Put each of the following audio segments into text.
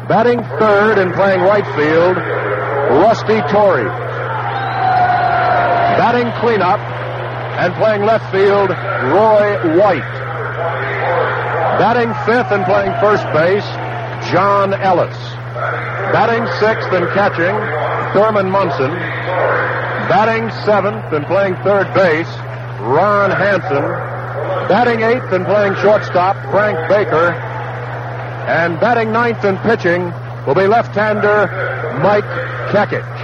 Batting third and playing right field, Rusty Torrey. Batting cleanup and playing left field, Roy White. Batting fifth and playing first base, John Ellis. Batting sixth and catching, Thurman Munson. Batting seventh and playing third base, Ron Hansen. Batting eighth and playing shortstop, Frank Baker. And batting ninth and pitching will be left-hander Mike Kekich.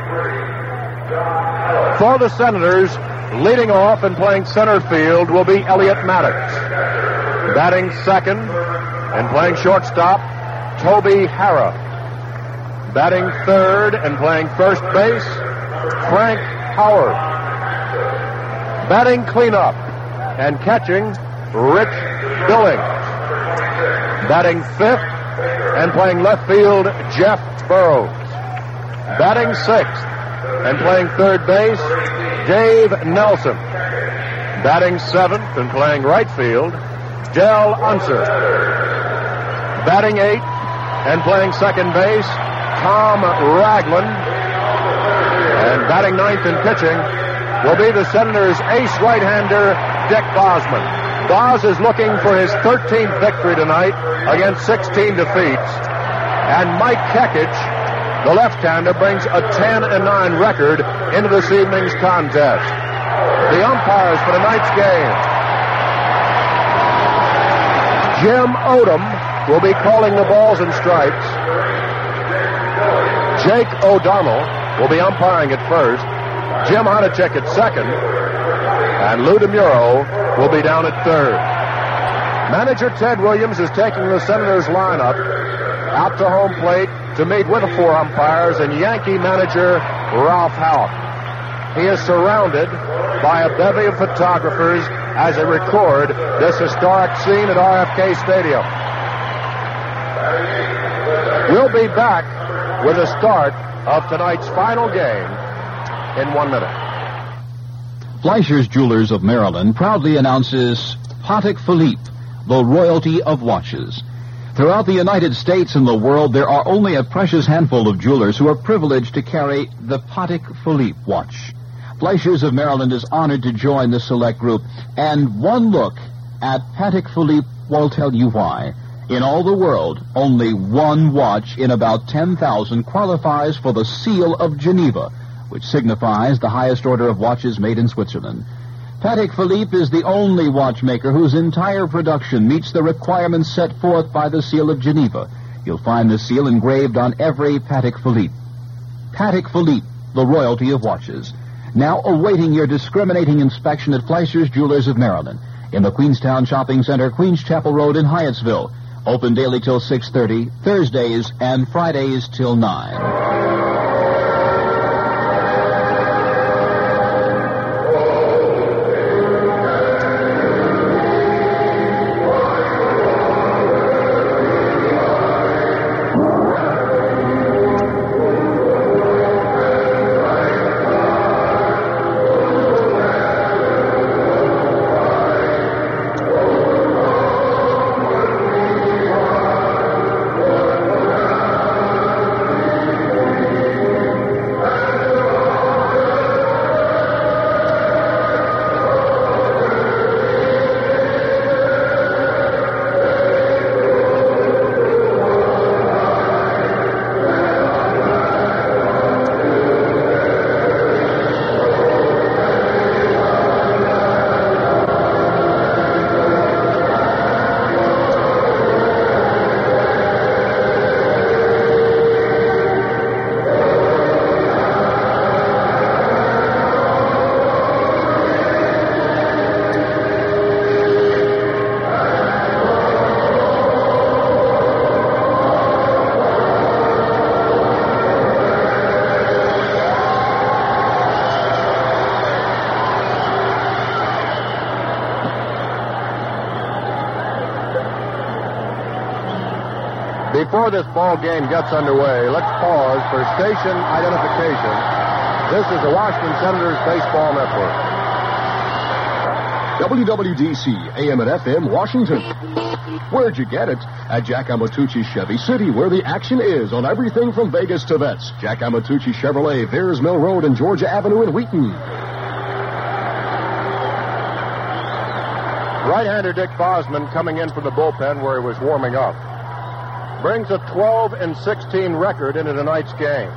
For the Senators, leading off and playing center field will be Elliot Maddox. Batting second and playing shortstop, Toby Harrah. Batting third and playing first base, Frank Howard. Batting cleanup and catching, Rich Billings. Batting fifth and playing left field, Jeff Burrows. Batting sixth and playing third base, Dave Nelson. Batting seventh and playing right field, Del Unser. Batting eighth and playing second base, Tom Ragland. And batting ninth and pitching will be the Senators' ace right-hander, Dick Bosman. Boz is looking for his 13th victory tonight against 16 defeats. And Mike Kekich, the left-hander, brings a 10-9 record into this evening's contest. The umpires for tonight's game. Jim Odom will be calling the balls and strikes. Jake O'Donnell will be umpiring at first. Jim Honachek at second. And Lou DeMuro will be down at third. Manager Ted Williams is taking the Senators lineup out to home plate to meet with the four umpires and Yankee manager Ralph Houk. He is surrounded by a bevy of photographers as they record this historic scene at RFK Stadium. We'll be back with the start of tonight's final game in 1 minute. Fleischer's Jewelers of Maryland proudly announces Patek Philippe, the royalty of watches. Throughout the United States and the world, there are only a precious handful of jewelers who are privileged to carry the Patek Philippe watch. Fleischer's of Maryland is honored to join the select group, and one look at Patek Philippe will tell you why. In all the world, only one watch in about 10,000 qualifies for the Seal of Geneva, which signifies the highest order of watches made in Switzerland. Patek Philippe is the only watchmaker whose entire production meets the requirements set forth by the Seal of Geneva. You'll find the seal engraved on every Patek Philippe. Patek Philippe, the royalty of watches. Now awaiting your discriminating inspection at Fleischer's Jewelers of Maryland in the Queenstown Shopping Center, Queens Chapel Road in Hyattsville. Open daily till 6:30, Thursdays and Fridays till 9. Before this ball game gets underway, let's pause for station identification. This is the Washington Senators Baseball Network. WWDC, AM and FM, Washington. Where'd you get it? At Jack Amatucci Chevy City, where the action is on everything from Vegas to vets. Jack Amatucci Chevrolet, Veers Mill Road and Georgia Avenue in Wheaton. Right-hander Dick Bosman, coming in from the bullpen where he was warming up, brings a 12-16 record into tonight's game.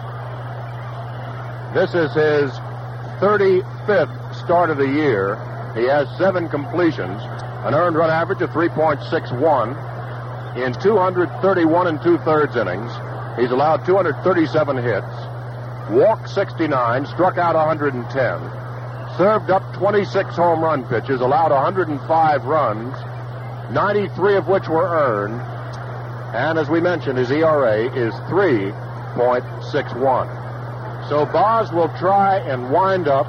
This is his 35th start of the year. He has 7 completions, an earned run average of 3.61 in 231 and 2/3 innings. He's allowed 237 hits, walked 69, struck out 110, served up 26 home run pitches, allowed 105 runs, 93 of which were earned, and as we mentioned, his ERA is 3.61. So Boz will try and wind up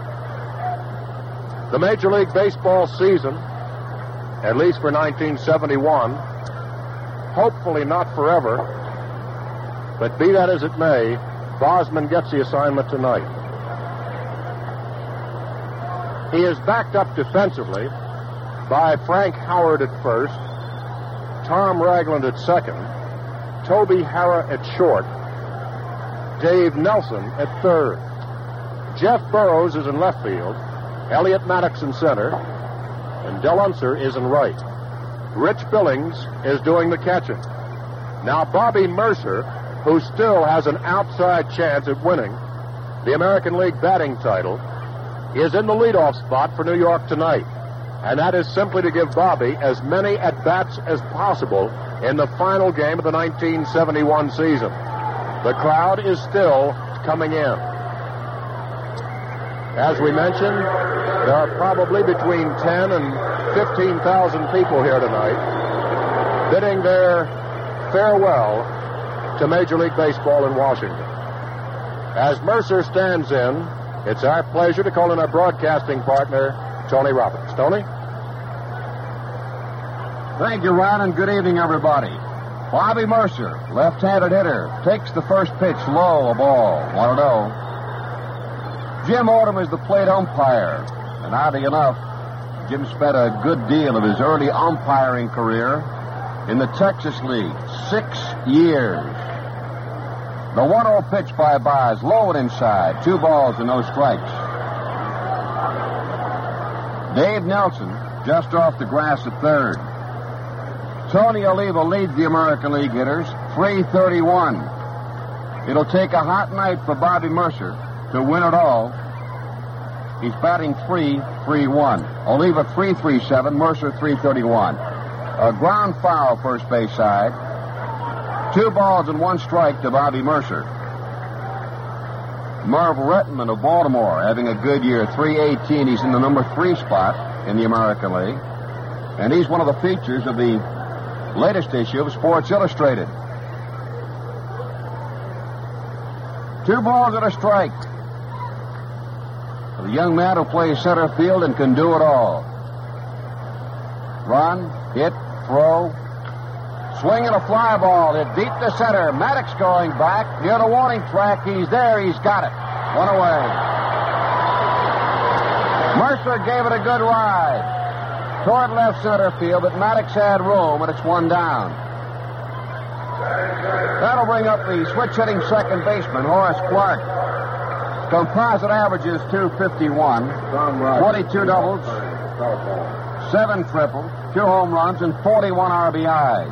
the Major League Baseball season, at least for 1971, hopefully not forever, but be that as it may, Bosman gets the assignment tonight. He is backed up defensively by Frank Howard at first, Tom Ragland at second, Toby Harrah at short, Dave Nelson at third. Jeff Burrows is in left field, Elliot Maddox in center, and Del Unser is in right. Rich Billings is doing the catching. Now Bobby Mercer, who still has an outside chance at winning the American League batting title, is in the leadoff spot for New York tonight. And that is simply to give Bobby as many at-bats as possible in the final game of the 1971 season. The crowd is still coming in. As we mentioned, there are probably between 10 and 15,000 people here tonight bidding their farewell to Major League Baseball in Washington. As Mercer stands in, it's our pleasure to call in our broadcasting partner, Tony Roberts. Tony? Thank you, Ron, and good evening, everybody. Bobby Mercer, left-handed hitter, takes the first pitch low, a ball, 1-0. Jim Odom is the plate umpire, and oddly enough, Jim spent a good deal of his early umpiring career in the Texas League, 6 years. The 1-0 pitch by Boz, low and inside, 2 balls and no strikes. Dave Nelson, just off the grass at third. Tony Oliva leads the American League hitters, 331. It'll take a hot night for Bobby Mercer to win it all. He's batting 3-3-1. Oliva 3-3-7, Mercer 331. A ground foul first base side. 2 balls and 1 strike to Bobby Mercer. Merv Rettenman of Baltimore having a good year, 318. He's in the number 3 spot in the American League. And he's one of the features of the latest issue of Sports Illustrated. 2 balls and a strike. The young man who plays center field and can do it all. Run, hit, throw, swing and a fly ball. Hit deep to center. Maddox going back. Near the warning track. He's there. He's got it. 1 away. Mercer gave it a good ride toward left center field, but Maddox had room, and it's 1 down. That'll bring up the switch-hitting second baseman, Horace Clark. Composite average is 251, 22 doubles, 7 triples, 2 home runs, and 41 RBIs.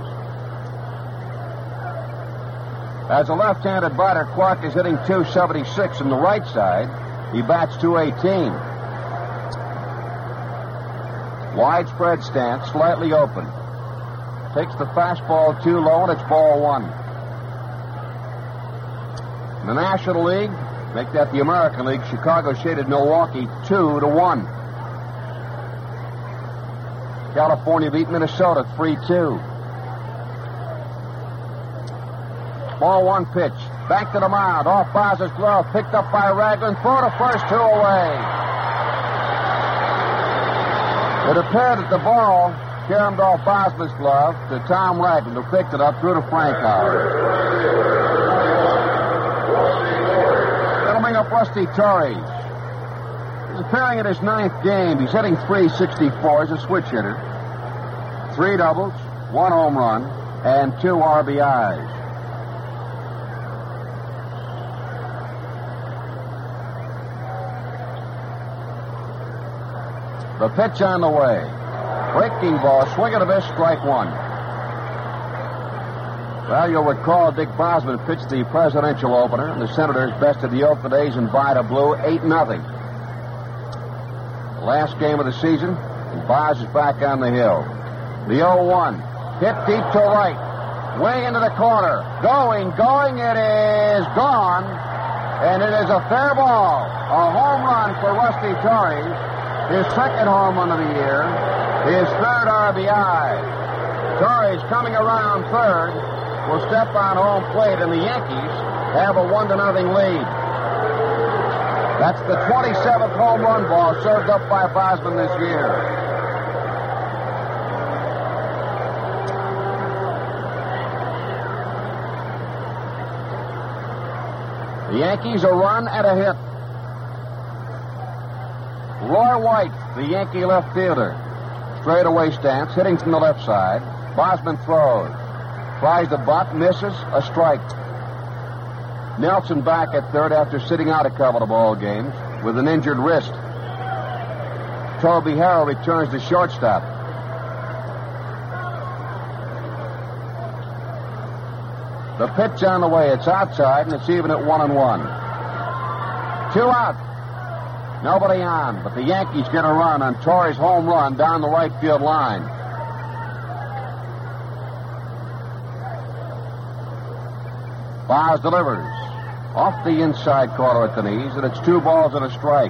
As a left-handed batter, Clark is hitting 276 on the right side. He bats 218. Widespread stance, slightly open. Takes the fastball too low, and it's ball 1. In the National League, make that the American League, Chicago shaded Milwaukee 2-1. California beat Minnesota 3-2. Ball 1 pitch. Back to the mound. Off Boz's glove. Picked up by Ragland. Throw to first, 2 away. It appeared that the ball caromed off Bosman's glove to Tom Ragland, who picked it up, threw to Frank Howard. That'll bring up Rusty Torres. He's appearing in his 9th game. He's hitting .364 as a switch hitter. 3 doubles, 1 home run, and 2 RBIs. The pitch on the way. Breaking ball, swing and a miss, strike 1. Well, you'll recall Dick Bosman pitched the presidential opener, and the Senators bested the Oakland A's in Vida Blue 8-0. Last game of the season, and Bos is back on the hill. The 0-1, hit deep to right, way into the corner. Going, it is gone, and it is a fair ball. A home run for Rusty Torres, his 2nd home run of the year, his 3rd RBI. Torres coming around 3rd will step on home plate, and the Yankees have a 1-0 lead. That's the 27th home run ball served up by Bosman this year. The Yankees a run and a hit. Roy White, the Yankee left fielder. Straightaway stance, hitting from the left side. Bosman throws. Tries to butt, misses, a strike. Nelson back at 3rd after sitting out a couple of ball games with an injured wrist. Toby Harrell returns to shortstop. The pitch on the way. It's outside, and it's even at 1-1. 2 out. Nobody on, but the Yankees get a run on Torres' home run down the right field line. Bos delivers off the inside corner at the knees, and it's 2 balls and a strike.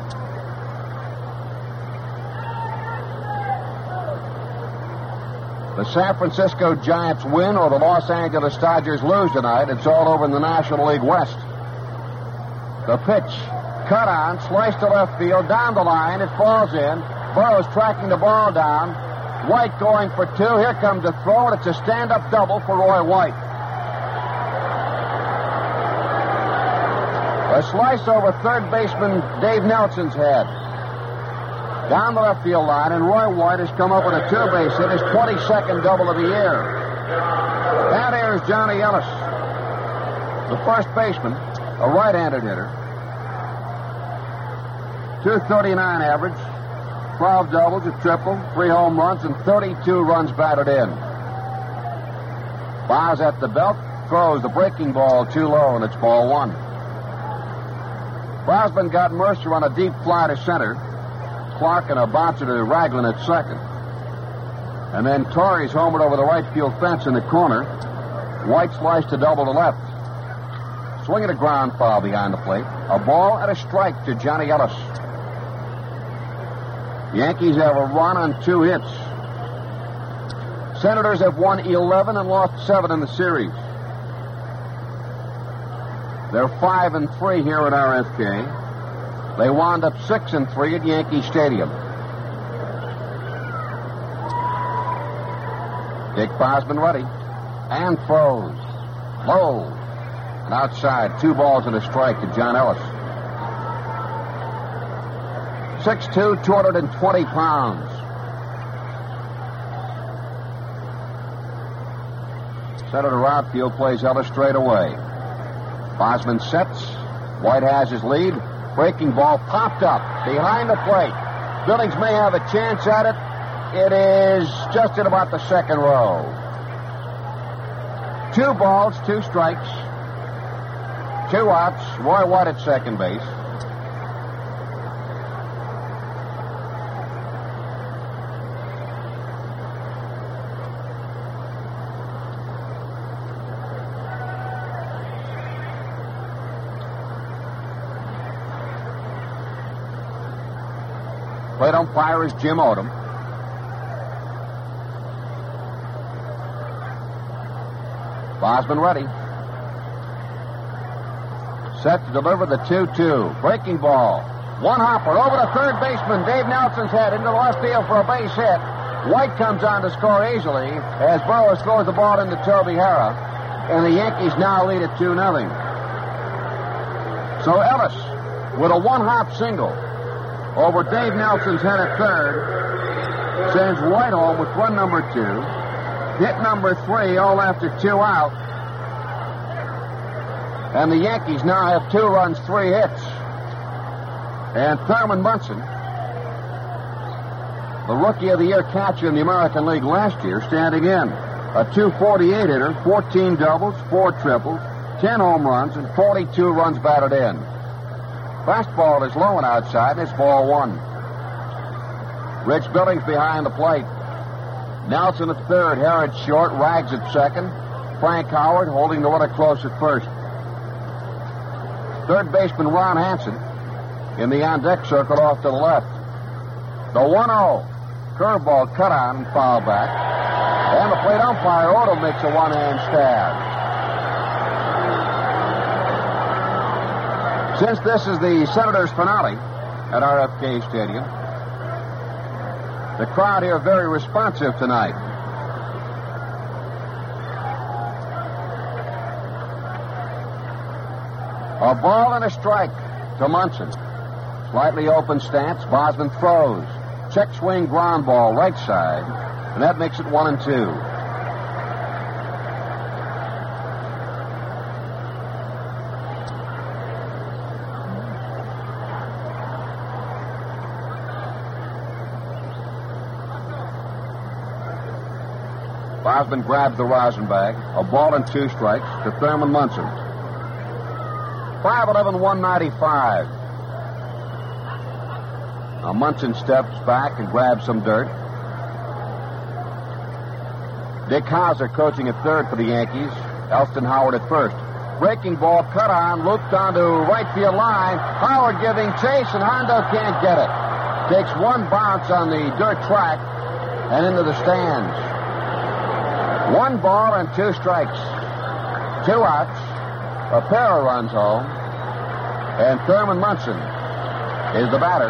The San Francisco Giants win or the Los Angeles Dodgers lose tonight. It's all over in the National League West. The pitch, cut on, sliced to left field, down the line, it falls in. Burroughs tracking the ball down. White going for 2. Here comes a throw, and it's a stand-up double for Roy White. A slice over 3rd baseman Dave Nelson's head. Down the left field line, and Roy White has come up with a 2-base hit, his 22nd double of the year. And here's Johnny Ellis, the first baseman, a right-handed hitter. .239 average, 12 doubles, a triple, 3 home runs, and 32 runs batted in. Bos at the belt, throws the breaking ball too low, and it's ball 1. Bosman got Mercer on a deep fly to center. Clark and a bouncer to Ragland at 2nd. And then Torres homered over the right field fence in the corner. White sliced to double to left. Swinging a ground foul behind the plate. A ball and a strike to Johnny Ellis. Yankees have a run on 2 hits. Senators have won 11 and lost 7 in the series. They're 5-3 here at RFK. They wound up 6-3 at Yankee Stadium. Dick Bosman ready. And throws. Low. And outside. 2 balls and a strike to John Ellis. 6'2", 220 pounds. Senator outfield plays Ellis straight away. Bosman sets. White has his lead. Breaking ball popped up behind the plate. Billings may have a chance at it. It is just in about the 2nd row. 2 balls, 2 strikes. 2 outs. Roy White at second base. Plate umpire is Jim Odom. Bosman ready. Set to deliver the 2-2. Breaking ball. One hopper over to third baseman Dave Nelson's head into the left field for a base hit. White comes on to score easily as Burroughs throws the ball into Toby Harrah, and the Yankees now lead at 2-0. So Ellis with a one-hop single. over Dave Nelson's head at third. Sends White home with run number 2. Hit number 3, all after 2 out. And the Yankees now have 2 runs, 3 hits. And Thurman Munson, the Rookie of the Year catcher in the American League last year, standing in. A .248 hitter, 14 doubles, 4 triples, 10 home runs, and 42 runs batted in. Fastball is low and outside, and it's ball 1. Rich Billings behind the plate. Nelson at third, Harrod short, Rags at second. Frank Howard holding the runner close at first. Third baseman Ron Hansen in the on-deck circle off to the left. The 1-0. Curveball cut on and foul back. And the plate umpire, Odom, makes a one-hand stab. Since this is the Senators' finale at RFK Stadium, the crowd here very responsive tonight. A ball and a strike to Munson. Slightly open stance. Bosman throws. Check swing ground ball right side. And that makes it 1-2. Bosman grabs the rosin bag. A ball and 2 strikes to Thurman Munson. 5'11", 195. Now Munson steps back and grabs some dirt. Dick Hauser coaching at third for the Yankees. Elston Howard at first. Breaking ball cut on, looped onto right field line. Howard giving chase, and Hondo can't get it. Takes one bounce on the dirt track and into the stands. 1 ball and 2 strikes. 2 outs. A pair of runs home. And Thurman Munson is the batter.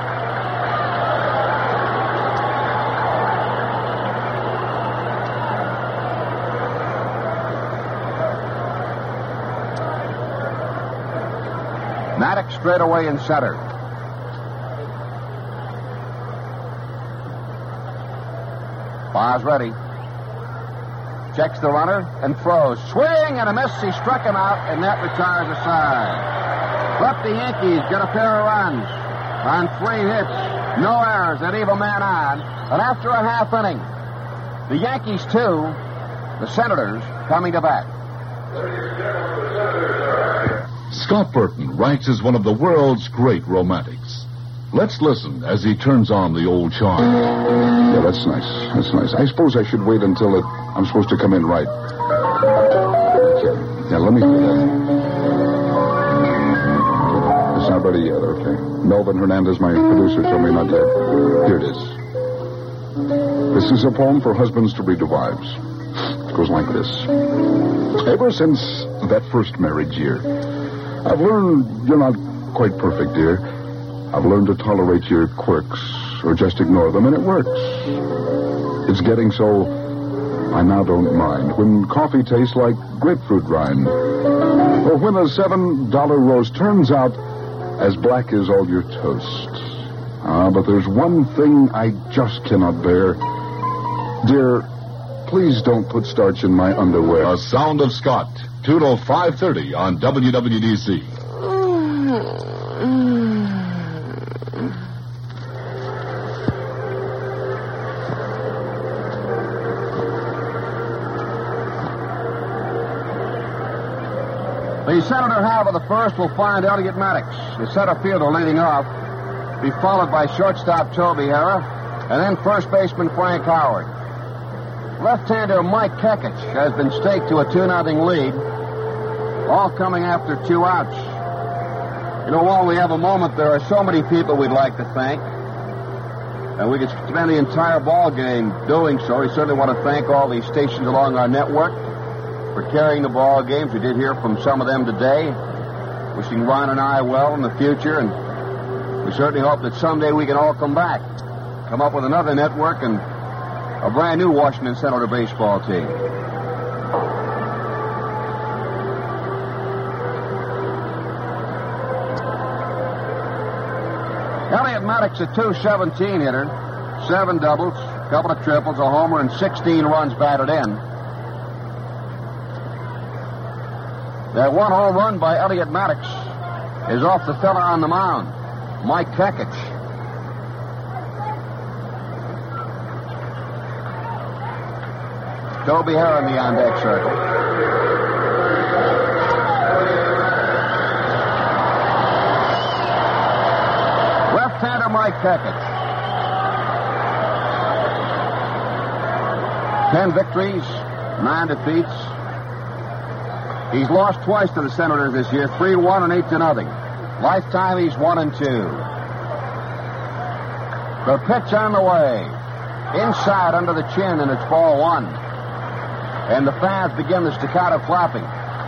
Maddox straight away in center. Bar's ready. Checks the runner and throws. Swing and a miss. He struck him out, and that retires a side. But the Yankees get a pair of runs on 3 hits. No errors. They leave a man on. And after a half inning, the Yankees 2, the Senators coming to bat. Scott Burton ranks as one of the world's great romantics. Let's listen as he turns on the old charm. Yeah, that's nice. That's nice. I suppose I should wait until I'm supposed to come in right. Okay. Yeah, let me... It's not ready yet, okay. Melvin Hernandez, my producer, told me not to... Here it is. This is a poem for husbands to read to wives. It goes like this. Ever since that first marriage year, I've learned you're not quite perfect, dear. I've learned to tolerate your quirks, or just ignore them, and it works. It's getting so I now don't mind when coffee tastes like grapefruit rind, or when a $7 roast turns out as black as all your toast. But there's one thing I just cannot bear. Dear, please don't put starch in my underwear. The Sound of Scott, 2 to 5:30 on WWDC. The Senator half of the first will find Elliot Maddox, the center fielder, leading off, be followed by shortstop Toby Harrah, and then first baseman Frank Howard. Left-hander Mike Kekich has been staked to a 2-0 lead, all coming after 2 outs. You know, while we have a moment, there are so many people we'd like to thank, and we could spend the entire ball game doing so. We certainly want to thank all the stations along our network for carrying the ball games. We did hear from some of them today, wishing Ron and I well in the future, and we certainly hope that someday we can all come back, come up with another network and a brand new Washington Senator baseball team. Elliot Maddox, a .217 hitter, 7 doubles, a couple of triples, a homer, and 16 runs batted in. That one home run by Elliot Maddox is off the fella on the mound, Mike Kekich. Toby Harrah in the on-deck circle. Left-hander Mike Kekich. 10 victories, 9 defeats. He's lost twice to the Senators this year, 3-1 and 8-0. Lifetime, he's 1-2. The pitch on the way. Inside under the chin, and it's ball 1. And the fans begin the staccato clapping.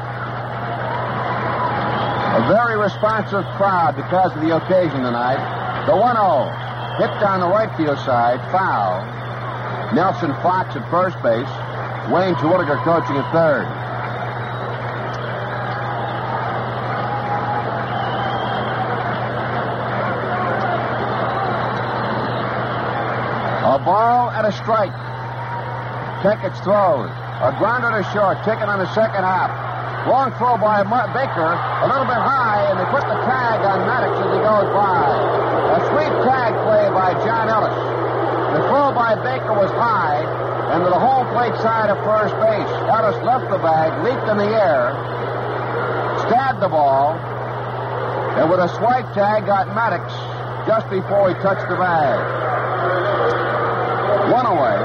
A very responsive crowd because of the occasion tonight. The 1-0. Hit down the right field side. Foul. Nelson Fox at first base. Wayne Terwilliger coaching at third. A ball and a strike. Kekich throws. A grounder to short. Ticket on the second half. Long throw by Baker. A little bit high, and they put the tag on Maddox as he goes by. A sweet tag play by John Ellis. The throw by Baker was high, and to the home plate side of first base. Ellis left the bag, leaped in the air, stabbed the ball, and with a swipe tag got Maddox just before he touched the bag. One away.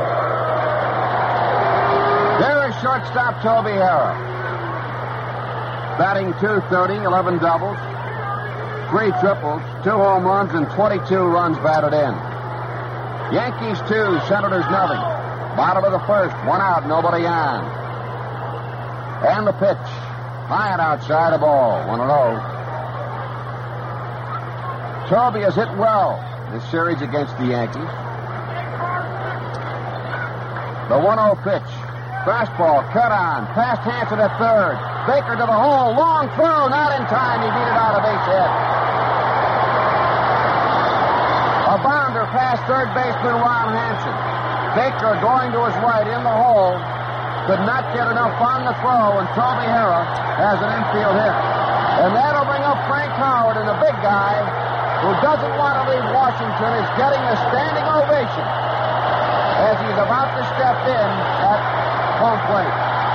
There is shortstop Toby Harrah. Batting .230, 11 doubles, 3 triples, 2 home runs, and 22 runs batted in. Yankees 2, Senators nothing. Bottom of the first, 1 out, nobody on. And the pitch. High and outside a ball, 1-0. Toby has hit well this series against the Yankees. The 1-0 pitch. Fastball, cut on. Past Hanson at third. Baker to the hole. Long throw. Not in time. He beat it out of base hit. A bounder past third baseman Ron Hanson. Baker going to his right in the hole. Could not get enough on the throw, and Toby Harrah has an infield hit. And that'll bring up Frank Howard, and the big guy who doesn't want to leave Washington is getting a standing ovation as he's about to step in at home plate.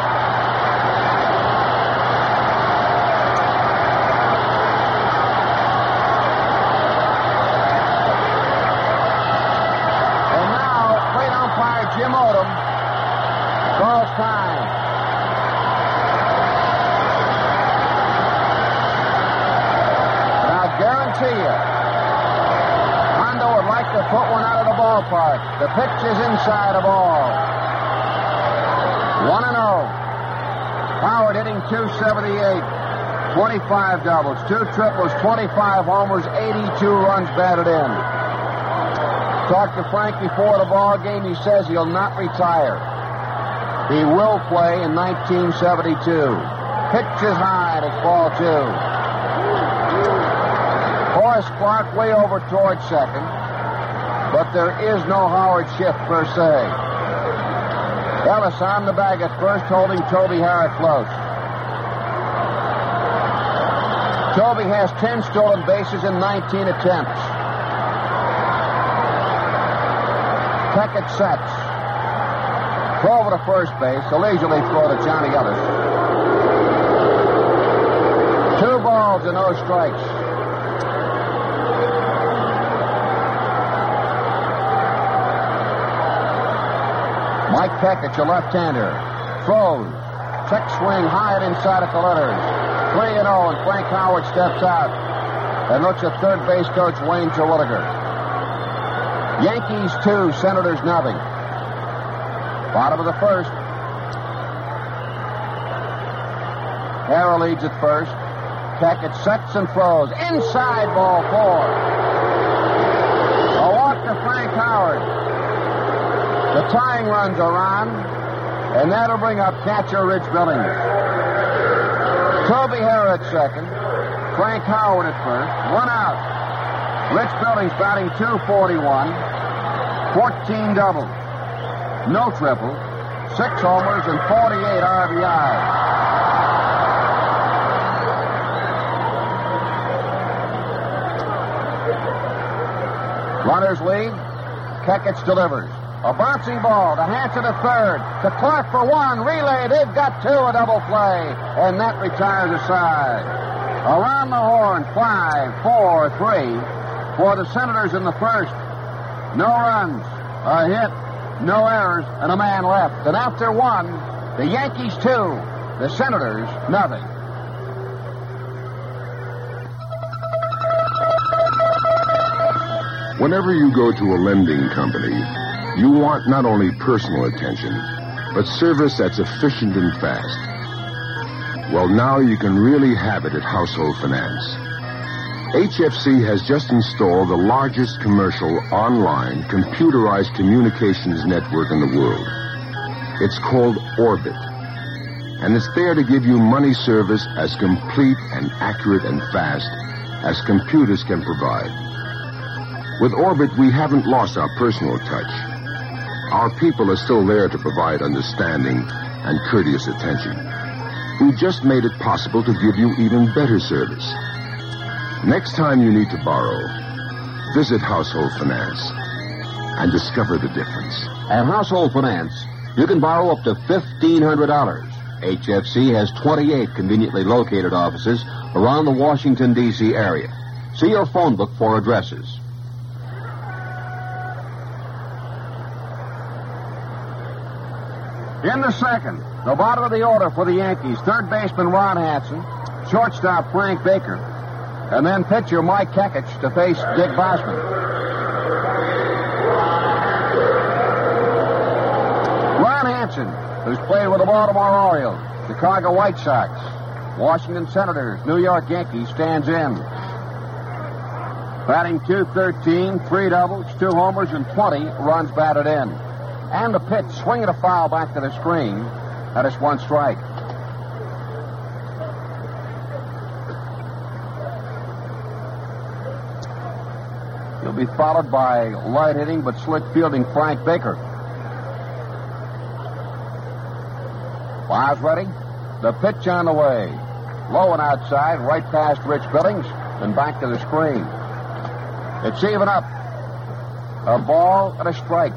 And now, plate umpire Jim Odom calls time. And I guarantee you, Hondo would like to put one out of the ballpark. The pitch is inside a ball. 1-0. Howard hitting .278, 25 doubles, 2 triples, 25 homers, 82 runs batted in. Talked to Frank before the ball game. He says he'll not retire. He will play in 1972. Pitch is high, and it's ball 2. Horace Clark way over towards second, but there is no Howard shift per se. Ellis on the bag at first, holding Toby Harrah close. Toby has 10 stolen bases in 19 attempts. Kekich sets. Throw over to first base. A leisurely throw to Johnny Ellis. 2 balls and no strikes. Mike Kekich, a left-hander. Throws. Check swing high and inside at the letters. 3-0, and Frank Howard steps out and looks at third base coach Wayne Terwilliger. Yankees 2, Senators nothing. Bottom of the first. Harrah leads at first. Kekich sets and throws. Inside, ball 4. A walk to Frank Howard. The tying runs are on, and that'll bring up catcher Rich Billings. Toby Harrah at second. Frank Howard at first. 1 out. Rich Billings batting .241, 14 doubles, no triples, 6 homers, and 48 RBIs. Runners lead. Kekich delivers. A bouncing ball to Hanson at third. To Clark for one. Relay. They've got 2, a double play. And that retires a side. Around the horn, 5, 4, 3 for the Senators in the first. No runs, a hit, no errors, and a man left. And after 1, the Yankees 2, the Senators nothing. Whenever you go to a lending company, you want not only personal attention, but service that's efficient and fast. Well, now you can really have it at Household Finance. HFC has just installed the largest commercial online computerized communications network in the world. It's called Orbit, and it's there to give you money service as complete and accurate and fast as computers can provide. With Orbit, we haven't lost our personal touch. Our people are still there to provide understanding and courteous attention. We just made it possible to give you even better service. Next time you need to borrow, visit Household Finance and discover the difference. At Household Finance, you can borrow up to $1,500. HFC has 28 conveniently located offices around the Washington, D.C. area. See your phone book for addresses. In the second, the bottom of the order for the Yankees, third baseman Ron Hansen, shortstop Frank Baker, and then pitcher Mike Kekich to face Dick Bosman. Ron Hansen, who's played with the Baltimore Orioles, Chicago White Sox, Washington Senators, New York Yankees, stands in. Batting .213, 3 doubles, 2 homers, and 20 runs batted in. And the pitch, swinging a foul back to the screen. That is 1 strike. He'll be followed by light hitting but slick fielding Frank Baker. Fire's ready. The pitch on the way. Low and outside, right past Rich Billings, then back to the screen. It's even up. A ball and a strike.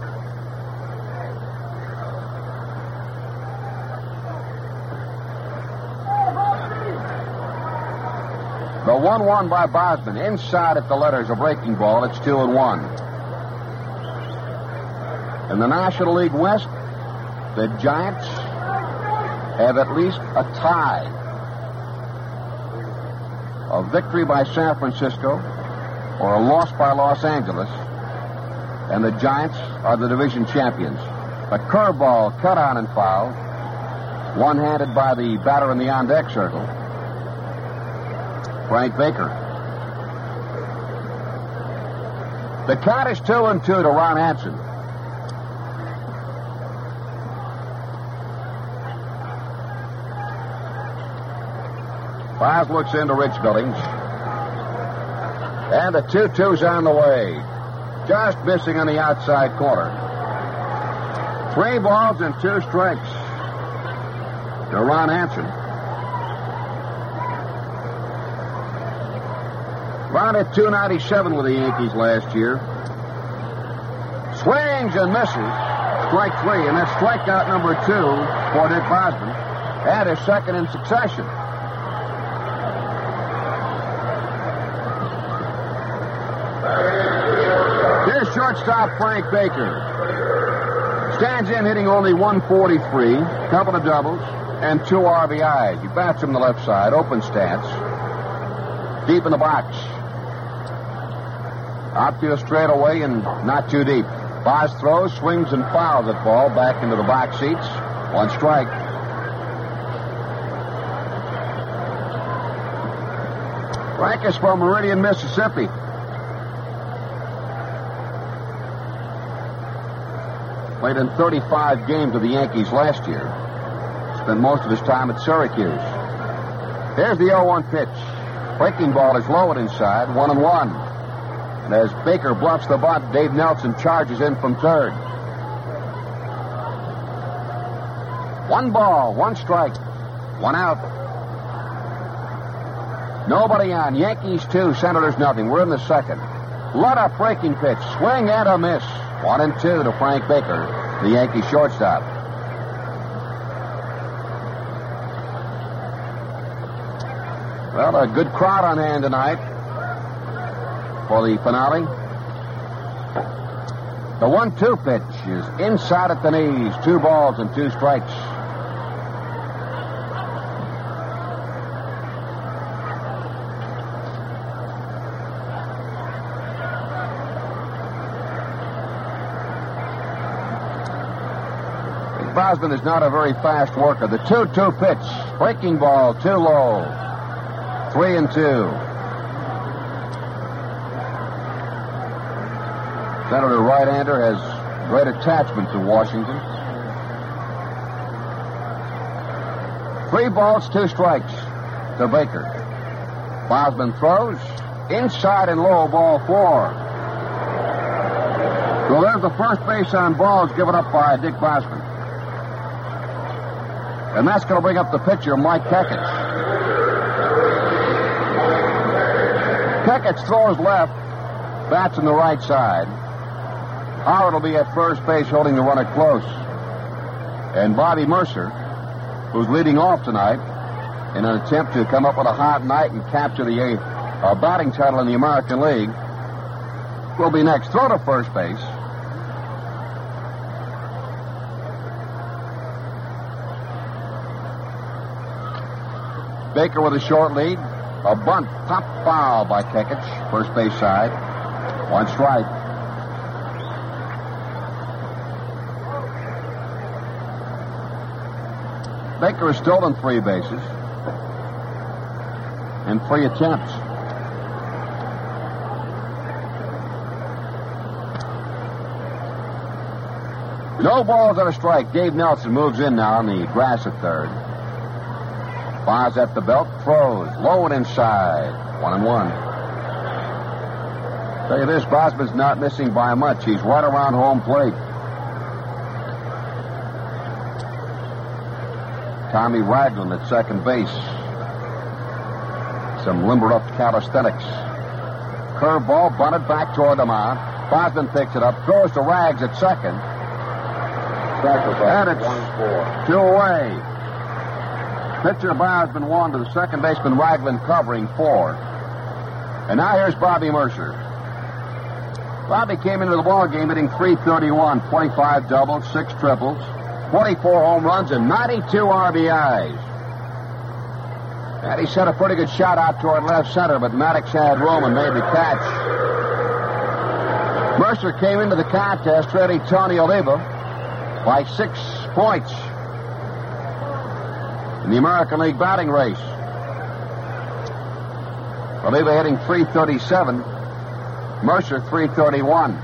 The 1-1 by Bosman. Inside at the letters, a breaking ball. It's 2-1. In the National League West, the Giants have at least a tie. A victory by San Francisco or a loss by Los Angeles, and the Giants are the division champions. A curveball cut on and fouled, one-handed by the batter in the on-deck circle, Frank Baker. The count is 2-2 to Ron Hansen. Files looks into Rich Billings. And the 2-2's on the way. Just missing on the outside corner. 3 balls and 2 strikes to Ron Hansen. Ron hit .297 with the Yankees last year. Swings and misses. Strike 3, and that's strikeout number 2 for Dick Bosman, and his second in succession. Here's shortstop Frank Baker. Stands in hitting only .143, couple of doubles, and 2 RBIs. He bats from the left side, open stance, deep in the box. Outfield straight away and not too deep. Boz throws, swings, and fouls that ball back into the box seats. 1 strike. Frank is from Meridian, Mississippi. Played in 35 games with the Yankees last year. Spent most of his time at Syracuse. Here's the 0-1 pitch. Breaking ball is low and inside, 1-1. And as Baker bluffs the bunt, Dave Nelson charges in from third. 1 ball, 1 strike, 1 out. Nobody on. Yankees 2, Senators nothing. We're in the second. Let up breaking pitch. Swing and a miss. 1-2 to Frank Baker, the Yankee shortstop. Well, a good crowd on hand tonight for the finale. The 1-2 pitch is inside at the knees. 2 balls and 2 strikes. Bosman is not a very fast worker. The 2-2 pitch. Breaking ball, too low. 3-2. Senator right-hander has great attachment to Washington. 3 balls, 2 strikes to Baker. Bosman throws inside and low, ball 4. So there's the first base on balls given up by Dick Bosman. And that's going to bring up the pitcher, Mike Kekich. Kekich throws left, bats on the right side. Howard will be at first base holding the runner close. And Bobby Mercer, who's leading off tonight in an attempt to come up with a hot night and capture the batting title in the American League, will be next. Throw to first base. Baker with a short lead. A bunt, top foul by Kekich, first base side. 1 strike. Baker has stolen 3 bases in 3 attempts. No balls and a strike. Dave Nelson moves in now on the grass at third. Fires at the belt, throws, low and inside. 1-1. Tell you this, Bosman's not missing by much. He's right around home plate. Tommy Ragland at second base. Some limber-up calisthenics. Curveball bunted back toward the mound. Bosman picks it up, throws to Rags at second. And it's 2 away. Pitcher Bosman 1 to the second baseman Ragland covering 4. And now here's Bobby Mercer. Bobby came into the ball game hitting .331, 25 doubles, 6 triples, 24 home runs, and 92 RBIs. And he sent a pretty good shot out toward left center, but Maddox had room and made the catch. Mercer came into the contest trailing Tony Oliva by 6 points in the American League batting race. Oliva hitting .337, Mercer .331.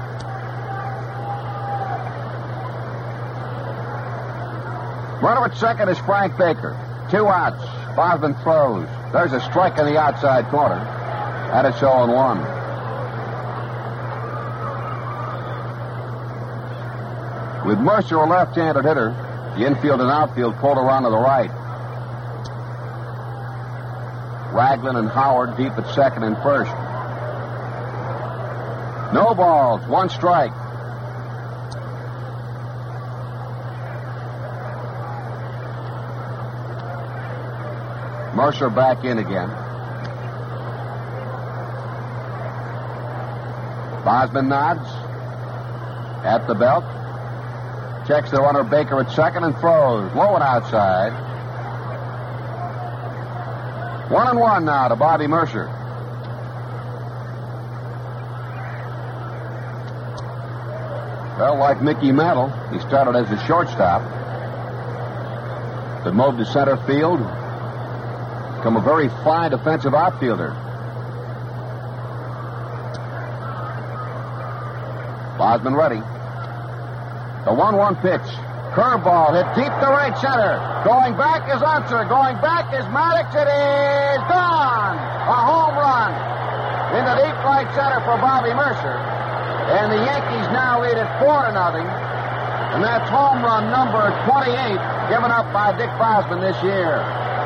Runner at second is Frank Baker. 2 outs. Bosman throws. There's a strike in the outside corner. And it's 0-1. With Mercer, a left-handed hitter, the infield and outfield pulled around to the right. Ragland and Howard deep at second and first. No balls, 1 strike. Mercer back in again. Bosman nods at the belt. Checks the runner Baker at second and throws. Low and outside. 1-1 now to Bobby Mercer. Well, like Mickey Mantle, he started as a shortstop, but moved to center field. Become a very fine defensive outfielder. Bosman ready. The 1-1 pitch. Curveball hit deep to right center. Going back is Unser. Going back is Maddox. It is gone. A home run. into deep right center for Bobby Mercer. And the Yankees now lead it 4-0. And that's home run number 28 given up by Dick Bosman this year.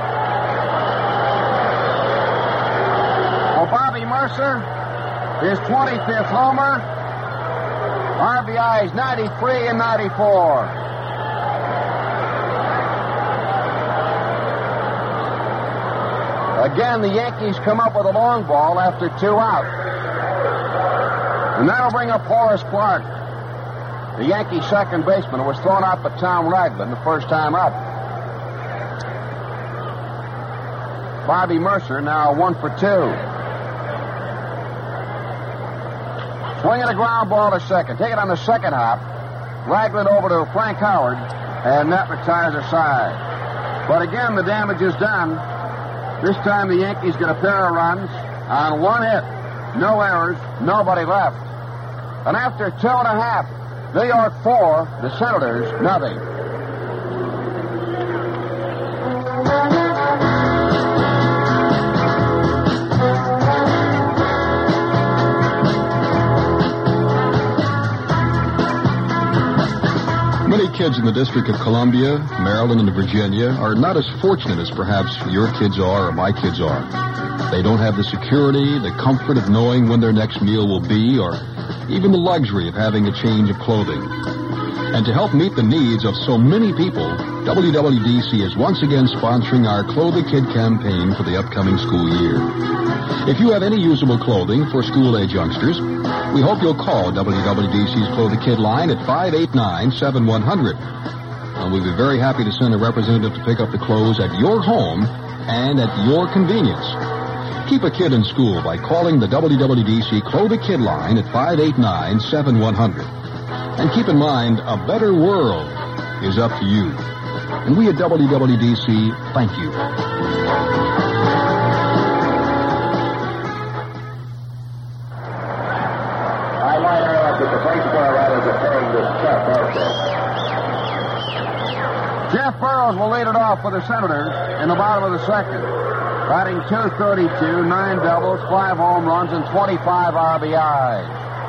For Bobby Mercer, his 25th homer, RBIs 93 and 94. Again, the Yankees come up with a long ball after 2 out. And that'll bring up Horace Clark, the Yankees' second baseman, who was thrown out by Tom Ragland the first time up. Bobby Mercer now 1 for 2. Swinging a ground ball to second. Take it on the second hop. Ragland over to Frank Howard, and that retires a side. But again, the damage is done. This time the Yankees get a pair of runs on 1 hit. No errors, nobody left. And after 2.5, New York 4, the Senators nothing. Many kids in the District of Columbia, Maryland, and Virginia are not as fortunate as perhaps your kids are or my kids are. They don't have the security, the comfort of knowing when their next meal will be, or even the luxury of having a change of clothing. And to help meet the needs of so many people, WWDC is once again sponsoring our Clothe a Kid campaign for the upcoming school year. If you have any usable clothing for school-age youngsters, we hope you'll call WWDC's Clothe a Kid line at 589-7100. And we'll be very happy to send a representative to pick up the clothes at your home and at your convenience. Keep a kid in school by calling the WWDC Clothe a Kid line at 589-7100. And keep in mind, a better world is up to you. And we at WWDC thank you. I might add that the baseball writers are paying this check also. Jeff Burroughs will lead it off for the Senators in the bottom of the second. Batting .232, 9 doubles, 5 home runs, and 25 RBIs.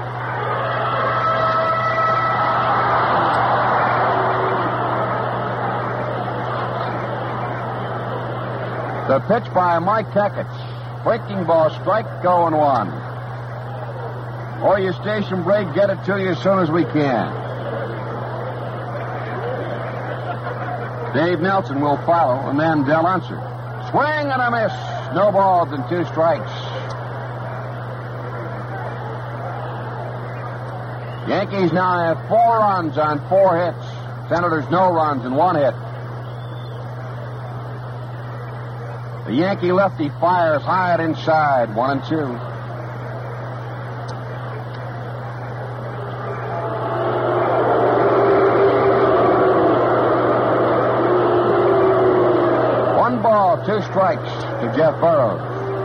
The pitch by Mike Kekich. Breaking ball, strike, go and 1. Or your station break, get it to you as soon as we can. Dave Nelson will follow, and then Del Unser. Swing and a miss. No balls and 2 strikes. Yankees now have 4 runs on 4 hits. Senators no runs and 1 hit. The Yankee lefty fires high and inside, 1-2. One ball, 2 strikes to Jeff Burroughs.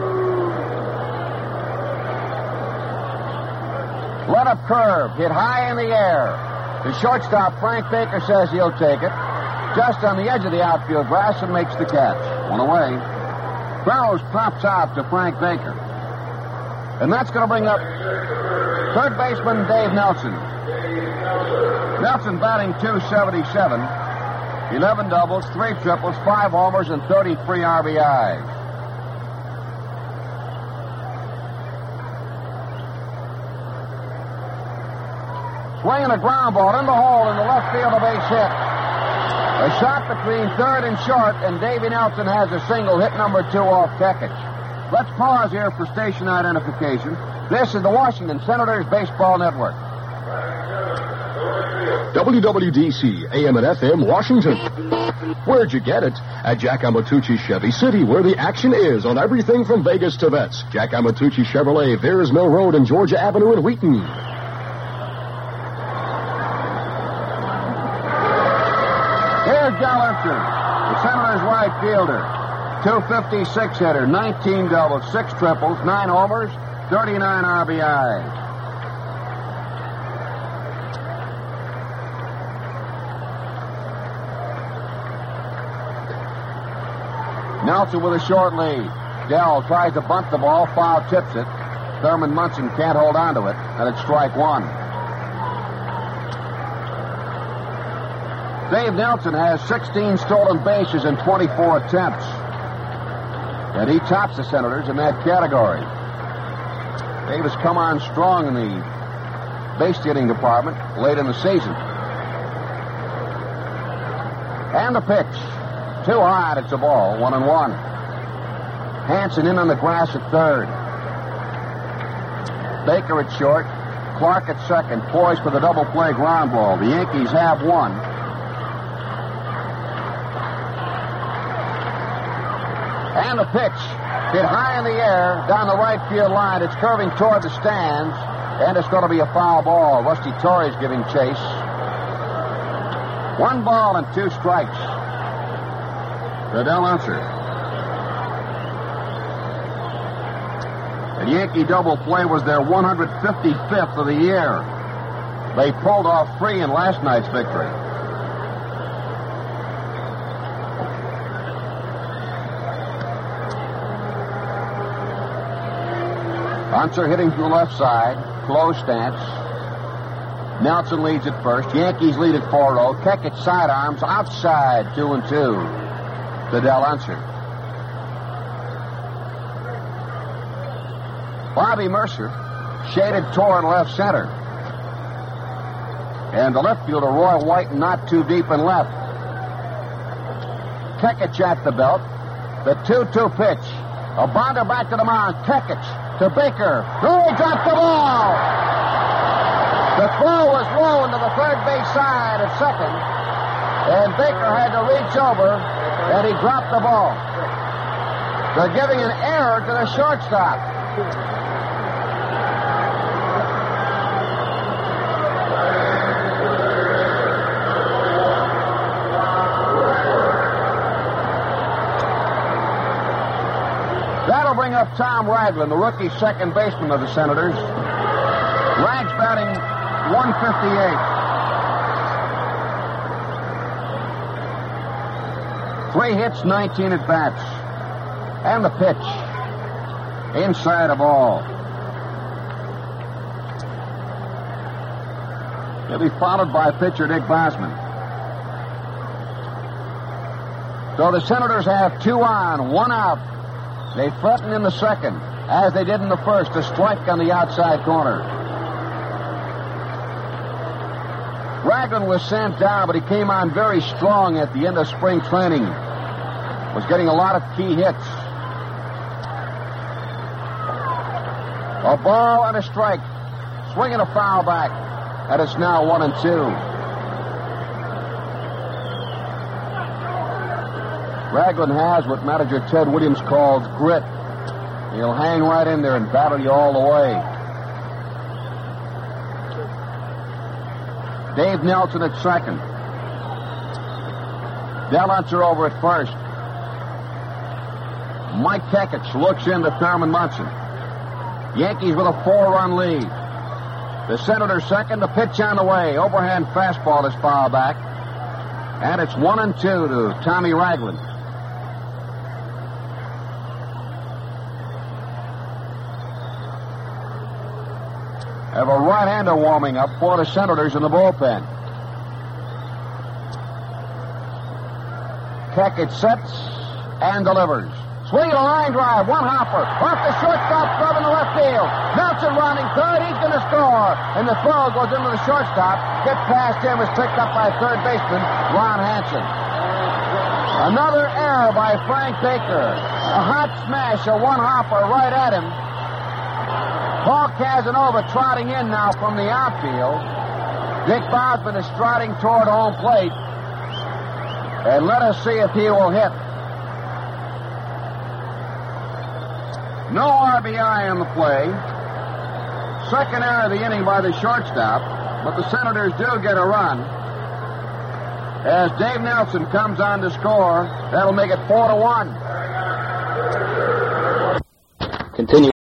Let up curve, hit high in the air. The shortstop, Frank Baker, says he'll take it. Just on the edge of the outfield grass and makes the catch. 1 away. Burroughs pops out to Frank Baker. And that's going to bring up third baseman Dave Nelson. Nelson batting .277, 11 doubles, 3 triples, 5 homers, and 33 RBIs. Swinging a ground ball in the hole in the left field, a base hit. A shot between third and short, and Davey Nelson has a single, hit number 2 off Kekich. Let's pause here for station identification. This is the Washington Senators Baseball Network. WWDC, AM and FM, Washington. Where'd you get it? At Jack Amatucci Chevy City, where the action is on everything from Vegas to Vets. Jack Amatucci Chevrolet, Veers Mill Road and Georgia Avenue in Wheaton. Here's Del Unser, the Senators right fielder. .256 hitter, 19 doubles, 6 triples, 9 homers, 39 RBIs. Nelson with a short lead. Dell tries to bunt the ball, foul tips it. Thurman Munson can't hold on to it, and it's strike one. Dave Nelson has 16 stolen bases in 24 attempts, and he tops the Senators in that category. Dave has come on strong in the base-stealing department late in the season. And the pitch. Too high, it's a ball, 1-1. Hansen in on the grass at third. Baker at short. Clark at second, poised for the double play ground ball. The Yankees have one. And the pitch. Hit high in the air, down the right field line. It's curving toward the stands, and it's going to be a foul ball. Rusty Torres giving chase. 1 ball and 2 strikes. The Del Unser. The Yankee double play was their 155th of the year. They pulled off 3 in last night's victory. Unser hitting from the left side. Close stance. Nelson leads at first. Yankees lead at 4-0. Kekich sidearms outside, 2-2. The Del Unser. Bobby Mercer shaded toward left center. And the left fielder, Roy White, not too deep in left. Kekich at the belt. The 2-2 pitch. Obanda back to the mound. Kekich to Baker. Oh, dropped the ball. The throw was low into the third base side at second. And Baker had to reach over, and he dropped the ball. They're giving an error to the shortstop. That'll bring up Tom Ragland, the rookie second baseman of the Senators. Rag's batting .158. 3 hits, 19 at bats. And the pitch. Inside a ball. He'll be followed by pitcher Dick Bosman. So the Senators have 2 on, 1 out. They threaten in the second, as they did in the first, a strike on the outside corner. Ragland was sent down, but he came on very strong at the end of spring training. Was getting a lot of key hits. A ball and a strike. Swinging a foul back. And it's now 1-2. Ragland has what manager Ted Williams calls grit. He'll hang right in there and battle you all the way. Dave Nelson at second. Del Unser over at first. Mike Kekich looks into Thurman Munson. Yankees with a 4-run lead. The Senators second, the pitch on the way. Overhand fastball is foul back. And it's 1-2 to Tommy Ragland. Have a right-hander warming up for the Senators in the bullpen. Kekich sets and delivers. Swing a line drive, 1 hopper. Off the shortstop, throw in the left field. Nelson running third, he's going to score. And the throw goes into the shortstop. Gets past him, is picked up by third baseman Ron Hansen. Another error by Frank Baker. A hot smash, a 1 hopper right at him. Paul Casanova trotting in now from the outfield. Dick Bosman is striding toward home plate. And let us see if he will hit. No RBI on the play. Second error of the inning by the shortstop. But the Senators do get a run. As Dave Nelson comes on to score, that'll make it 4-1. Continue.